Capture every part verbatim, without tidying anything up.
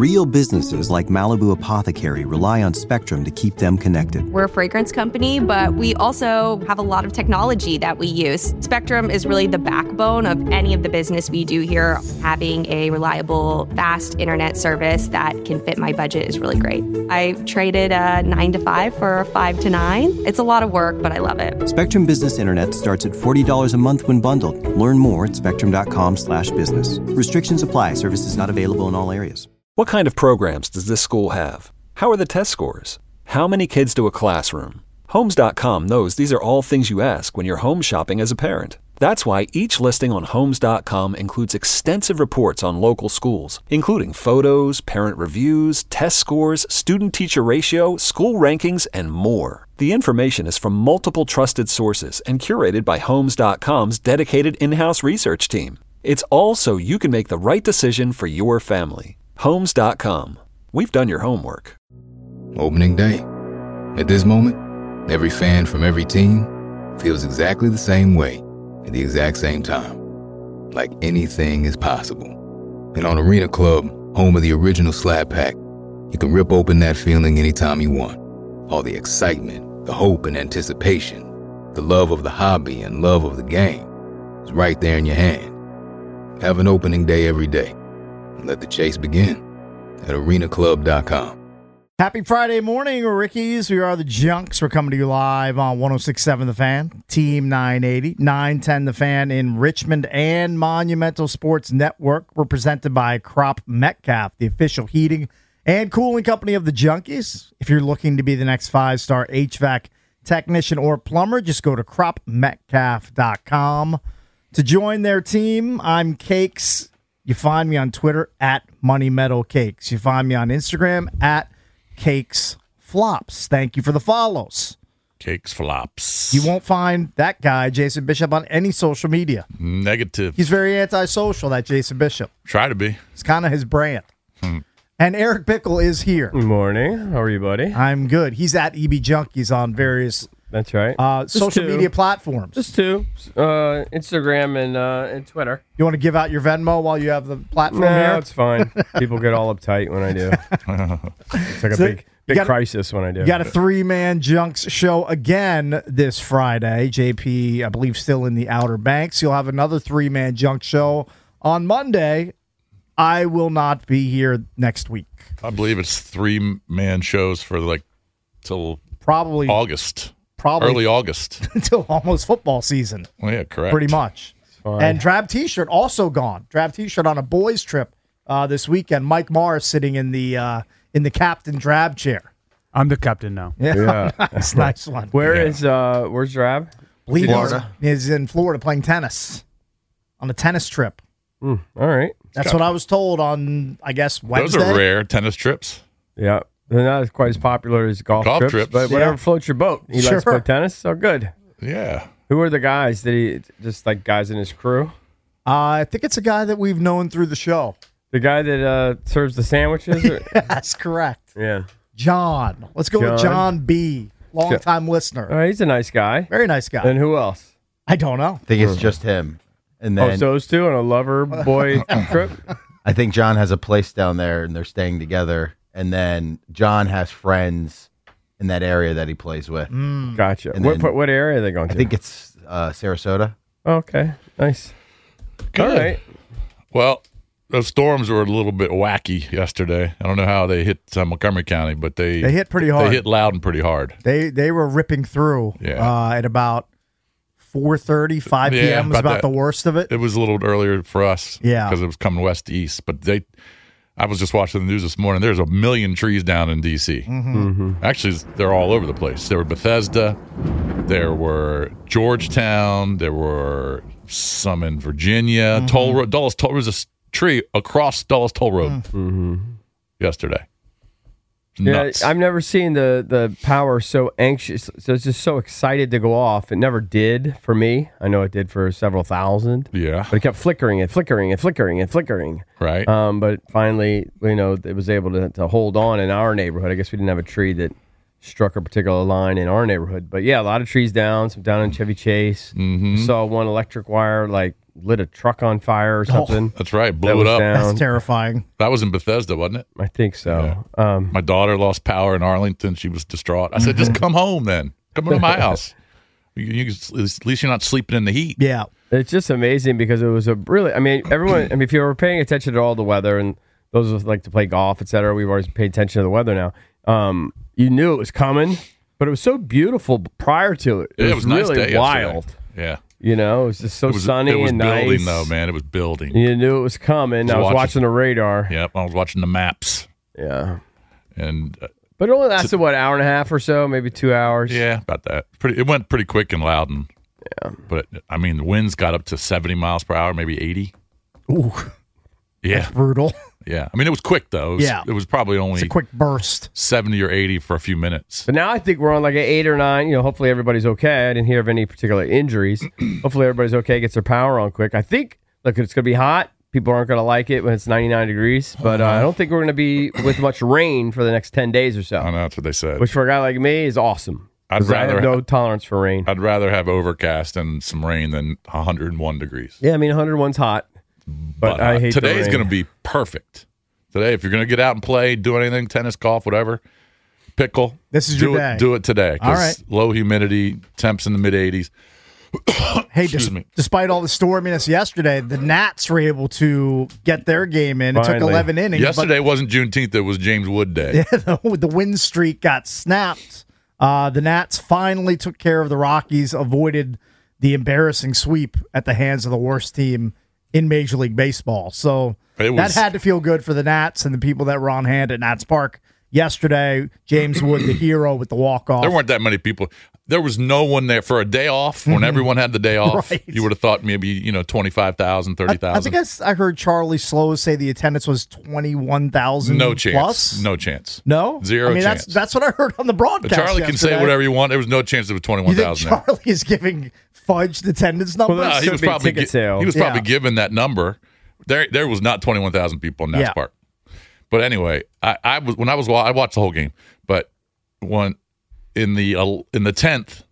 Real businesses like Malibu Apothecary rely on Spectrum to keep them connected. We're a fragrance company, but we also have a lot of technology that we use. Spectrum is really the backbone of any of the business we do here. Having a reliable, fast internet service that can fit my budget is really great. I traded a nine to five for a five to nine. It's a lot of work, but I love it. Spectrum Business Internet starts at forty dollars a month when bundled. Learn more at spectrum.com slash business. Restrictions apply. Services not available in all areas. What kind of programs does this school have? How are the test scores? How many kids do a classroom? Homes dot com knows these are all things you ask when you're home shopping as a parent. That's why each listing on Homes dot com includes extensive reports on local schools, including photos, parent reviews, test scores, student-teacher ratio, school rankings, and more. The information is from multiple trusted sources and curated by Homes dot com's dedicated in-house research team. It's all so you can make the right decision for your family. Homes dot com. We've done your homework. Opening day. At this moment, every fan from every team feels exactly the same way at the exact same time. Like anything is possible. And on Arena Club, home of the original Slab Pack, you can rip open that feeling anytime you want. All the excitement, the hope and anticipation, the love of the hobby and love of the game is right there in your hand. Have an opening day every day. Let the chase begin at arena club dot com. Happy Friday morning, Rickies. We are the Junks. We're coming to you live on one oh six point seven The Fan, Team nine eighty, nine ten The Fan in Richmond and Monumental Sports Network. We're presented by Crop Metcalf, the official heating and cooling company of the Junkies. If you're looking to be the next five-star H V A C technician or plumber, just go to crop metcalf dot com. To join their team, I'm Cakes. You find me on Twitter at Money Metal Cakes. You find me on Instagram at Cakes Flops. Thank you for the follows. Cakes Flops. You won't find that guy, Jason Bishop, on any social media. Negative. He's very antisocial, that Jason Bishop. Try to be. It's kind of his brand. Hmm. And Eric Bickle is here. Good morning. How are you, buddy? I'm good. He's at E B Junkies on various That's right. Uh, social two. media platforms. Just two. Uh, Instagram and uh, and Twitter. You want to give out your Venmo while you have the platform no, here? No, it's fine. People get all uptight when I do. It's like a so big big got, crisis when I do. You got a three-man Junks show again this Friday. J P, I believe, still in the Outer Banks. You'll have another three-man Junk show on Monday. I will not be here next week. I believe it's three-man shows for like till probably August. Probably early August until almost football season. Well, yeah, correct. Pretty much. And Drab T-shirt also gone. Drab T-shirt on a boys trip uh, this weekend. Mike Morris sitting in the uh, in the captain Drab chair. I'm the captain now. Yeah, yeah. nice, nice one. Where yeah. is uh, where's Drab? Florida. He's in Florida playing tennis on a tennis trip. Mm, all right, that's what I was told on I guess Wednesday. Those are rare tennis trips. Yeah. They're not quite as popular as golf, golf trips, trips, but yeah. whatever floats your boat. He sure. likes to play tennis, so good. Yeah. Who are the guys? That he just like guys in his crew? Uh, I think it's a guy that we've known through the show. The guy that uh, serves the sandwiches? Or? That's correct. Yeah. John. Let's go John. with John B. Long-time listener. Oh, he's a nice guy. Very nice guy. And who else? I don't know. I think it's just him. And then oh, so those two on a lover boy trip? I think John has a place down there, and they're staying together. And then John has friends in that area that he plays with. Mm. Gotcha. And What, then- what area are they going to? I think it's uh, Sarasota. Okay, nice. Good. All right. Well, those storms were a little bit wacky yesterday. I don't know how they hit uh, Montgomery County, but they They hit pretty hard. They hit loud and pretty hard. They they were ripping through Yeah. uh, at about four thirty, five p.m. Yeah, was about about that. the worst of it. It was a little earlier for us, Yeah. because it was coming west to east. But they, I was just watching the news this morning. There's a million trees down in D C. Mm-hmm. Mm-hmm. Actually, they're all over the place. There were Bethesda, there were Georgetown, there were some in Virginia. Mm-hmm. Toll Road, Dulles Toll. There was a s- tree across Dulles Toll Road Mm-hmm. yesterday. Yeah, Nuts. I've never seen the, the power so anxious. So it's just so excited to go off. It never did for me. I know it did for several thousand. Yeah. But it kept flickering and flickering and flickering and flickering. Right. Um, but finally, you know, it was able to, to hold on in our neighborhood. I guess we didn't have a tree that struck a particular line in our neighborhood. But yeah, a lot of trees down, some down in Chevy Chase. Mm-hmm. Saw one electric wire like lit a truck on fire or something. Oh, that's right, blew that it was up. down. That's terrifying. That was in Bethesda, wasn't it? I think so. Yeah. Um, My daughter lost power in Arlington. She was distraught. I said, just come home then. Come to my house. You, you, at least you're not sleeping in the heat. Yeah. It's just amazing because it was a really, I mean, everyone, I mean, if you were paying attention to all the weather and those who like to play golf, et cetera, we've always paid attention to the weather now. Um, you knew it was coming, but it was so beautiful prior to it. It, Yeah, was, it was a nice really day wild. yesterday. Yeah. You know, it was just so It was, sunny it was and building, nice. though, man. It was building. You knew it was coming. I was watching- watching the radar. Yep, I was watching the maps. Yeah. And uh, But it only lasted, what, hour and a half or so, maybe two hours? yeah, about that. Pretty. It went pretty quick in Loudon. Yeah. But, I mean, the winds got up to seventy miles per hour, maybe eighty. Ooh, Yeah. brutal. Yeah. I mean, it was quick, though. It was, Yeah. It was probably only It's a quick burst. seventy or eighty for a few minutes. But now I think we're on like an eight or nine. You know, hopefully everybody's okay. I didn't hear of any particular injuries. Hopefully everybody's okay, gets their power on quick. I think, look, it's going to be hot. People aren't going to like it when it's ninety-nine degrees. But uh, I don't think we're going to be with much rain for the next ten days or so. I know, that's what they said. Which for a guy like me is awesome. I'd 'Cause I rather have no tolerance for rain. I'd rather have overcast and some rain than one hundred one degrees. Yeah, I mean, one oh one's hot. But, But I uh, hate today's going to be perfect. Today, if you're going to get out and play, do anything, tennis, golf, whatever, pickle. This is do your it, day. Do it today. 'Cause All right. Low humidity, temps in the mid eighties. Hey, Excuse des- me. despite all the storminess yesterday, the Nats were able to get their game in. It took Finally. eleven innings. Yesterday wasn't Juneteenth; it was James Wood Day. but the, the win streak got snapped. Uh, the Nats finally took care of the Rockies, avoided the embarrassing sweep at the hands of the worst team in Major League Baseball. So It that was- had to feel good for the Nats and the people that were on hand at Nats Park yesterday. James Wood, the hero with the walk-off. There weren't that many people. There was no one there for a day off. When everyone had the day off, Right. you would have thought maybe you know twenty-five thousand, thirty I thousand. think I, s- I heard Charlie Slow say the attendance was twenty-one thousand No chance. plus. No chance. No? Zero I mean, chance. That's, that's what I heard on the But broadcast Charlie can say yesterday. whatever you want. There was no chance there was You twenty-one think thousand there. Charlie is giving fudged attendance numbers? Well, No, he Should was be a probably ticket gi- sale. he was probably Yeah. given that number. There, there was not twenty-one thousand people in Nats Yeah. Park. But anyway, I, I was when I was wa- I watched the whole game. But when in the uh, in the tenth,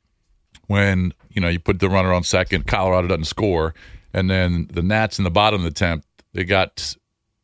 when you know you put the runner on second, Colorado doesn't score, and then the Nats in the bottom of the tenth, they got,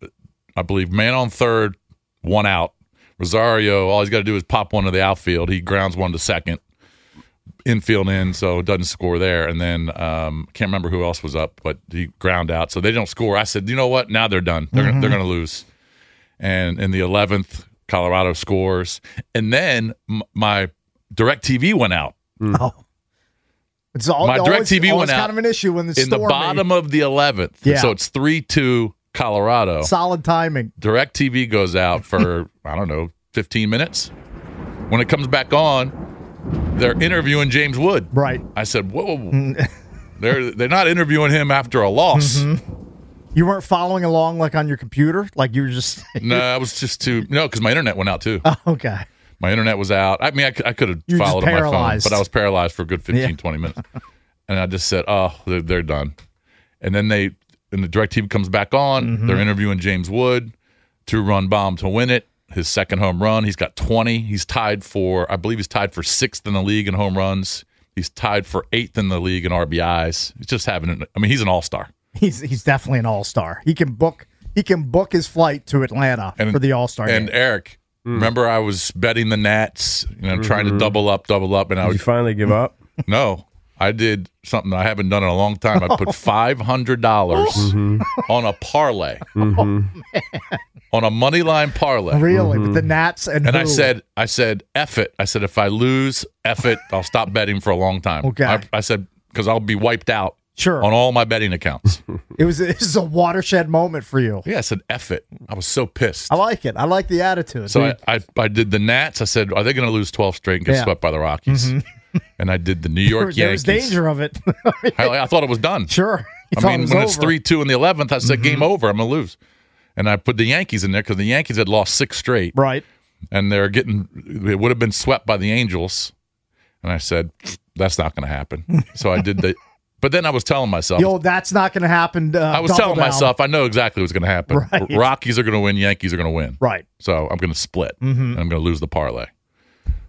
I believe, man on third, one out. Rosario, all he's got to do is pop one to the outfield. He grounds one to second. Infield in, so doesn't score there. And then um, can't remember who else was up, but he ground out, so they don't score. I said, you know what? Now they're done. They're Mm-hmm. they're going to lose. And in the eleventh, Colorado scores, and then m- my DirecTV went out. Oh. It's all, My always, DirecTV always went out kind of an issue when the in the stormy. bottom of the eleventh. Yeah. So it's three two Colorado. Solid timing. DirecTV goes out for I don't know fifteen minutes. When it comes back on, they're interviewing James Wood. Right. I said, whoa. they're they're not interviewing him after a loss. Mm-hmm. You weren't following along like on your computer? Like you were just. No, I was just too no, because my internet went out too. Oh, okay. My internet was out. I mean, I, could- I could have You were just followed on my phone, paralyzed. but I was paralyzed for a good fifteen, Yeah. twenty minutes. And I just said, oh, they're, they're done. And then they, and the DirecTV comes back on. Mm-hmm. They're interviewing James Wood, two run bomb to win it. His second home run. He's got twenty. He's tied for, I believe he's tied for sixth in the league in home runs. He's tied for eighth in the league in R B Is. He's just having, an, I mean, he's an all star. He's he's definitely an all star. He can book he can book his flight to Atlanta And- for the all star And game. Eric, remember I was betting the Nats, you know, trying Mm-hmm. to double up, double up, and I Did you was finally give up? no. I did something I haven't done in a long time. I put five hundred dollars Mm-hmm. on a parlay, on a money line parlay, Really, with the Nats and and I who? said, I said, F it. I said, if I lose, F it. I'll stop betting for a long time. Okay. I, I said because I'll be wiped out. Sure. On all my betting accounts. it was this is a watershed moment for you. Yeah, I said, F it. I was so pissed. I like it. I like the attitude. So I, I, I did the Nats. I said, are they going to lose twelve straight and get Yeah. swept by the Rockies? And I did the New York there was Yankees. danger of it. I, I thought it was done. Sure. You I thought mean, it was when it's over. three two in the eleventh, I said, game over. I'm going to lose. And I put the Yankees in there because the Yankees had lost six straight. Right. And they're getting, it would have been swept by the Angels. And I said, that's not going to happen. So I did the, but then I was telling myself, Yo, that's not going to happen. Uh, I was double telling down. myself, I know exactly what's going to happen. Right. Rockies are going to win, Yankees are going to win. Right. So I'm going to split, Mm-hmm. and I'm going to lose the parlay.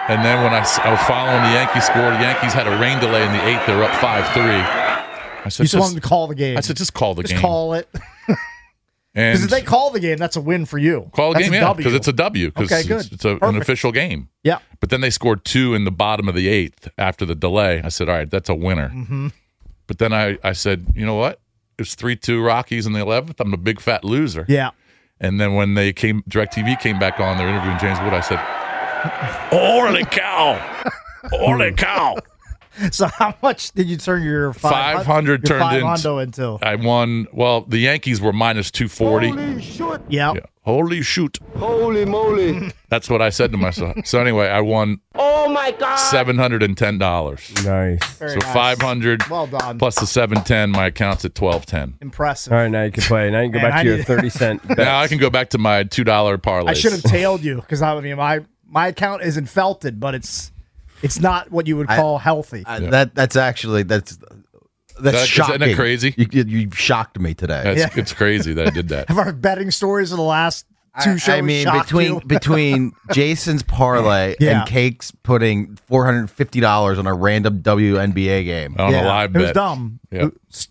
And then when I, s- I was following the Yankees score, the Yankees had a rain delay in the eighth. They were up five three. I said, You just wanted to call the game. I said, just call the Just game. call it. And Because if they call the game, that's a win for you. call the That's game, a yeah, W. because it's a W. Because Okay, good. it's, it's a, an Perfect. official game. Yeah. But then they scored two in the bottom of the eighth after the delay. I said, all right, that's a winner. Mm-hmm. But then I, I said, you know what? It's three two Rockies in the eleventh. I'm a big fat loser. Yeah. And then when they came, DirecTV came back on, they're interviewing James Wood. I said, holy cow. Holy cow. So how much did you turn your five hundred your turned five into, hundo into? I won, well, the Yankees were minus two forty. Yeah. Yeah. Holy shoot. Holy moly. That's what I said to myself. So anyway, I won Oh my God. seven hundred ten dollars. Nice. Very So nice. five hundred Well done. plus the seven ten, my account's at twelve ten. Impressive. All right, now you can play. Now you can go Man, back I to your need- thirty cent bets. Now I can go back to my two dollar parlays. I should have tailed you because I mean my my account isn't felted, but it's it's not what you would I- call healthy. I, that that's actually that's that's That- shocking. isn't that crazy? You, you, you shocked me today. That's, Yeah. It's crazy that I did that. Have our betting stories of the last two I, shows I mean, shocked between you? between Jason's parlay Yeah. and Cake's putting four hundred fifty dollars on a random W N B A game. On yeah, a live it was bet. dumb. Yeah.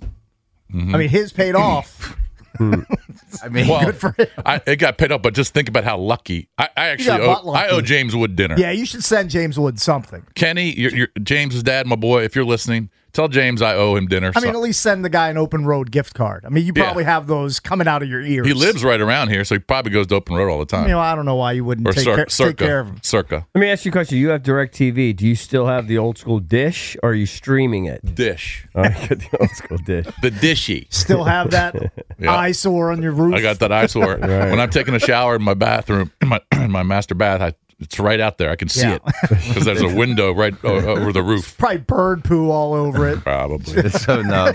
I mean, his paid off. I mean, Well, Good for him. I, it got paid up, but just think about how lucky. I, I actually got owe, butt lucky. I owe James Wood dinner. Yeah, you should send James Wood something. Kenny, you're, you're, James's dad, my boy, if you're listening, tell James I owe him dinner. I mean, So- at least send the guy an open road gift card. I mean, you Yeah. probably have those coming out of your ears. he lives right around here, so he probably goes to Open Road all the time. You know, I don't know why you wouldn't or take, cir- care, circa, take care of him. circa. Let me ask you a question. You have DirecTV. Do you still have the old school dish, or are you streaming it? Dish. Oh, you got the old school dish. The dishy. Still have that Yeah. eyesore on your roof. I got that eyesore. When I'm taking a shower in my bathroom, in my, in my master bath, I, it's right out there. I can see Yeah. it because there's a window right o- over the roof. Probably bird poo all over it. Probably. so no.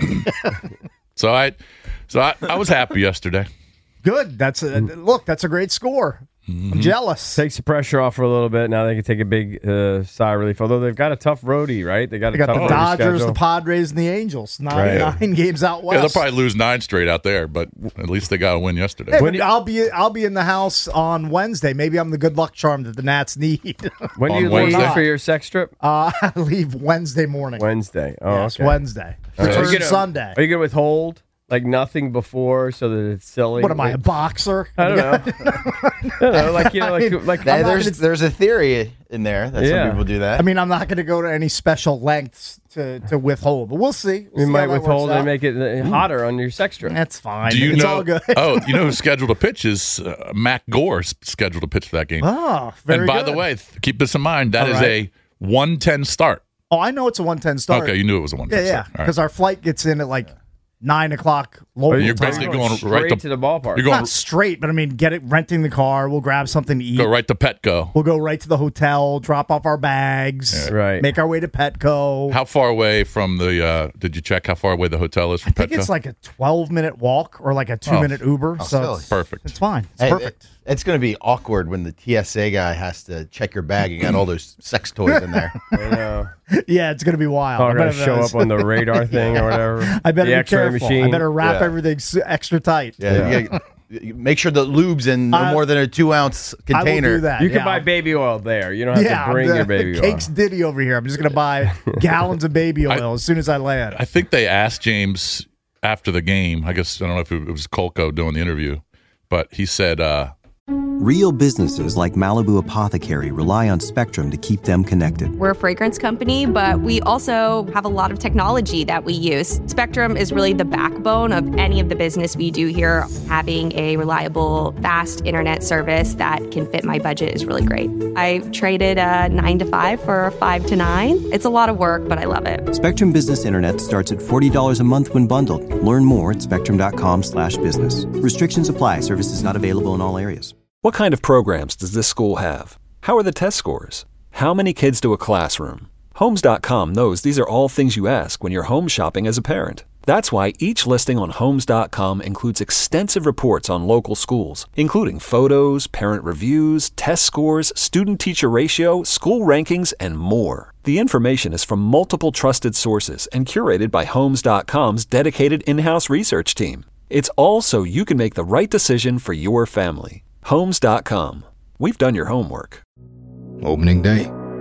So I, so I, I was happy yesterday. Good. That's a look. That's a great score. Mm-hmm. I'm jealous. Takes the pressure off for a little bit. Now they can take a big uh, sigh of relief. Although they've got a tough roadie, right? They got They a got tough the roadie Dodgers, schedule. the Padres, and the Angels. Nine, Right. nine games out west. Yeah, they'll probably lose nine straight out there, but at least they got a win yesterday. Hey, When but you- I'll be I'll be in the house on Wednesday. Maybe I'm the good luck charm that the Nats need. When do On you Wednesday? leave for your sex trip? uh, I leave Wednesday morning. Wednesday. Oh, yes, okay. Wednesday. All right. Are Return you gonna- Sunday. Are you going to withhold like nothing before so that it's silly? What am I, a Like- boxer? I don't know. I don't know. Like you know, like like I'm not there's gonna- there's a theory in there that Yeah. some people do that. I mean, I'm not going to go to any special lengths to, to withhold, but we'll see. We'll you see might how that works withhold and out. make it uh, hotter on your sex trip. That's fine. Do you it's know? all good. Oh, you know who's scheduled to pitch is uh, Mac Gore is scheduled to pitch for that game. Oh, very and by good. the way, th- keep this in mind. That All is right. a one ten start. Oh, I know it's a one ten start. Okay, you knew it was a one Yeah, ten yeah. start. All right. Because our flight gets in at like nine o'clock local You're time. basically You're going straight right to- to the ballpark. You're going Not straight, but I mean, get it, renting the car. We'll grab something to eat. go right to Petco. We'll go right to the hotel, drop off our bags, Yeah. Right. make our way to Petco. How far away from the? Uh, did you check how far away the hotel is from I think Petco? it's like a twelve minute walk or like a two minute Uber. so silly. it's, Perfect. it's fine. It's Hey, perfect. it- it's going to be awkward when the T S A guy has to check your bag and got all those sex toys in there. I know. Yeah, it's going to be wild. Oh, I I'm going better- to show up on the radar thing or whatever. I better the be X-ray careful. machine. I better wrap Yeah. everything s- extra tight. Yeah, You gotta- you make sure the lube's in no I- more than a two ounce I will container. do that. You can yeah. buy baby oil there. You don't have Yeah, to bring the, your baby the oil. Cake's Diddy over here. I'm just going to buy gallons of baby oil I- as soon as I land. I think they asked James after the game. I guess I don't know if it was Kolko doing the interview, but he said, uh, Real businesses like Malibu Apothecary rely on Spectrum to keep them connected. We're a fragrance company, but we also have a lot of technology that we use. Spectrum is really the backbone of any of the business we do here. Having a reliable, fast internet service that can fit my budget is really great. I traded a nine to five for a five to nine. It's a lot of work, but I love it. Spectrum Business Internet starts at forty dollars a month when bundled. Learn more at spectrum.com slash business. Restrictions apply. Services not available in all areas. What kind of programs does this school have? How are the test scores? How many kids to a classroom? Homes dot com knows these are all things you ask when you're home shopping as a parent. That's why each listing on Homes dot com includes extensive reports on local schools, including photos, parent reviews, test scores, student-teacher ratio, school rankings, and more. The information is from multiple trusted sources and curated by Homes dot com's dedicated in-house research team. It's all so you can make the right decision for your family. Homes dot com. We've done your homework. Opening day.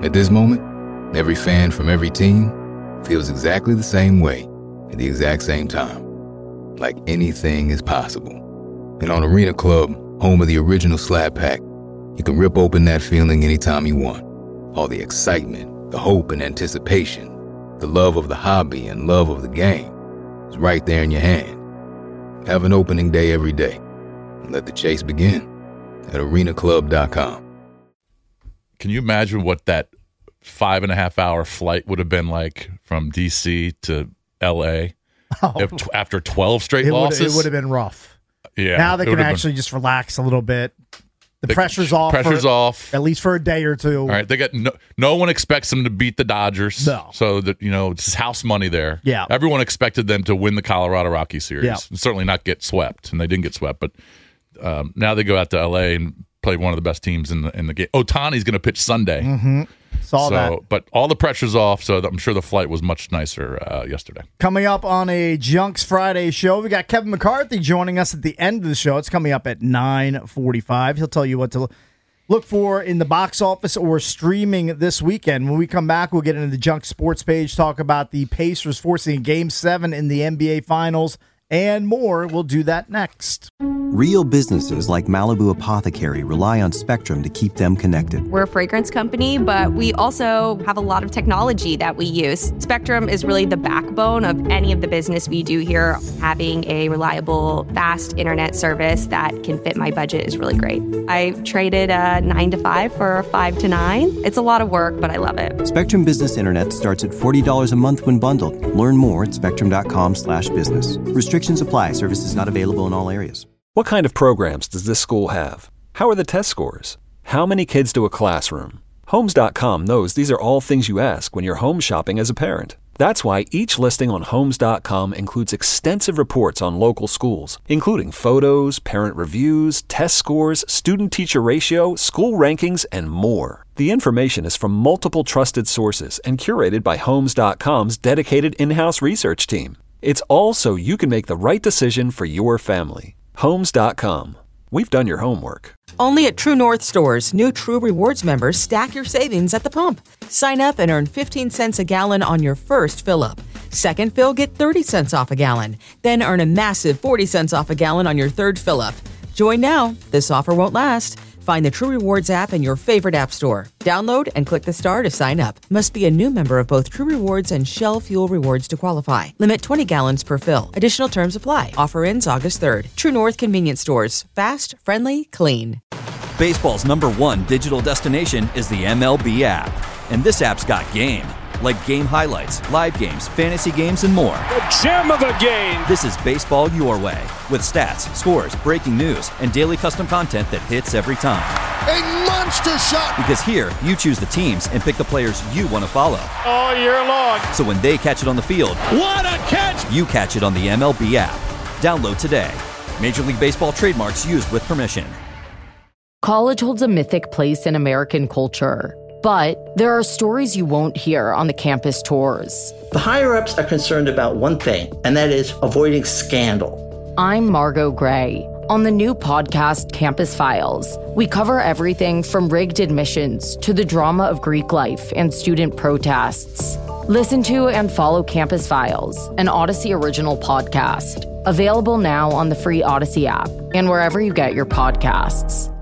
At this moment, every fan from every team feels exactly the same way at the exact same time. Like anything is possible. And on Arena Club, home of the original Slab Pack, you can rip open that feeling anytime you want. All the excitement, the hope and anticipation, the love of the hobby and love of the game is right there in your hand. Have an opening day every day and let the chase begin at arena club dot com. Can you imagine what that five and a half hour flight would have been like from D C to L A Oh. if, after twelve straight It would, losses? it would have been rough. Yeah. Now they it can would have actually been, just relax a little bit. The they- pressure's off. Pressure's for, off. At least for a day or two. All right, they got no, no one expects them to beat the Dodgers. No. So that, you know, it's house money there. Yeah. Everyone expected them to win the Colorado Rockies series. Yeah. And certainly not get swept, and they didn't get swept, but um, now they go out to L A and play one of the best teams in the in the game. Ohtani's going to pitch Sunday. Mm-hmm. Saw so, that. but all the pressure's off, so I'm sure the flight was much nicer uh, yesterday. Coming up on a Junks Friday show, we got Kevin McCarthy joining us at the end of the show. It's coming up at nine forty-five. He'll tell you what to look for in the box office or streaming this weekend. When we come back, we'll get into the Junks Sports page, talk about the Pacers forcing a Game seven in the N B A Finals, and more. We'll do that next. Real businesses like Malibu Apothecary rely on Spectrum to keep them connected. We're a fragrance company, but we also have a lot of technology that we use. Spectrum is really the backbone of any of the business we do here. Having a reliable, fast internet service that can fit my budget is really great. I traded a nine to five for a five to nine. It's a lot of work, but I love it. Spectrum Business Internet starts at forty dollars a month when bundled. Learn more at spectrum.com slash business. Restrictions apply. Services not available in all areas. What kind of programs does this school have? How are the test scores? How many kids do a classroom? Homes dot com knows these are all things you ask when you're home shopping as a parent. That's why each listing on Homes dot com includes extensive reports on local schools, including photos, parent reviews, test scores, student-teacher ratio, school rankings, and more. The information is from multiple trusted sources and curated by Homes dot com's dedicated in-house research team. It's all so you can make the right decision for your family. Homes dot com. We've done your homework. Only at True North stores, new True Rewards members stack your savings at the pump. Sign up and earn fifteen cents a gallon on your first fill-up. Second fill, get thirty cents off a gallon. Then earn a massive forty cents off a gallon on your third fill-up. Join now. This offer won't last. Find the True Rewards app in your favorite app store. Download and click the star to sign up. Must be a new member of both True Rewards and Shell Fuel Rewards to qualify. Limit twenty gallons per fill. Additional terms apply. Offer ends August third. True North Convenience Stores. Fast, friendly, clean. Baseball's number one digital destination is the M L B app. And this app's got game. Like game highlights, live games, fantasy games, and more. A gem of a game! This is baseball your way, with stats, scores, breaking news, and daily custom content that hits every time. A monster shot! Because here, you choose the teams and pick the players you want to follow. All year long. So when they catch it on the field, what a catch! You catch it on the M L B app. Download today. Major League Baseball trademarks used with permission. College holds a mythic place in American culture. But there are stories you won't hear on the campus tours. The higher-ups are concerned about one thing, and that is avoiding scandal. I'm Margot Gray. On the new podcast, Campus Files, we cover everything from rigged admissions to the drama of Greek life and student protests. Listen to and follow Campus Files, an Odyssey original podcast. Available now on the free Odyssey app and wherever you get your podcasts.